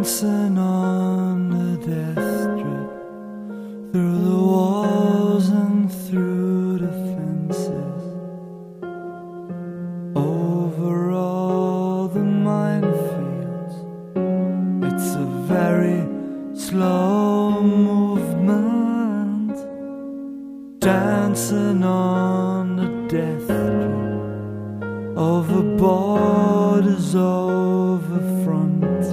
dancing on the death strip, through the walls and through the fences, over all the minefields. It's a very slow movement, dancing on the death strip, over borders, over frontiers,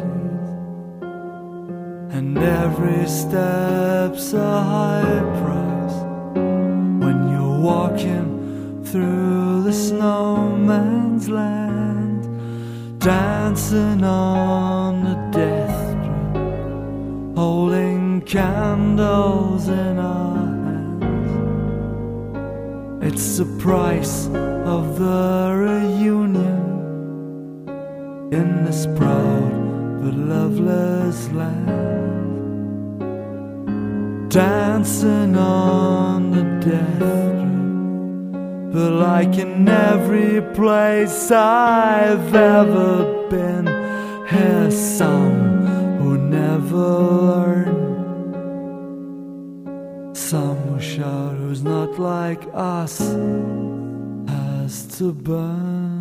and every step's a high price when you're walking through the snowman's land, dancing on the death strip, holding candles in our hands. It's the price of the reunion in this proud but loveless land, dancing on the death strip. But like in every place I've ever been, here's some who never learn, some who shout who's not like us has to burn.